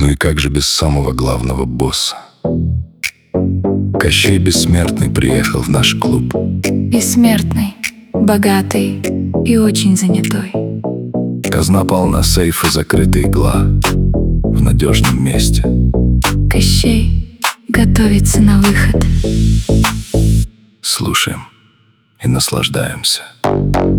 Ну и как же без самого главного босса? Кощей Бессмертный приехал в наш клуб. Бессмертный, богатый и очень занятой. Казна полна, сейфы закрыта, игла в надежном месте. Кощей готовится на выход. Слушаем и наслаждаемся.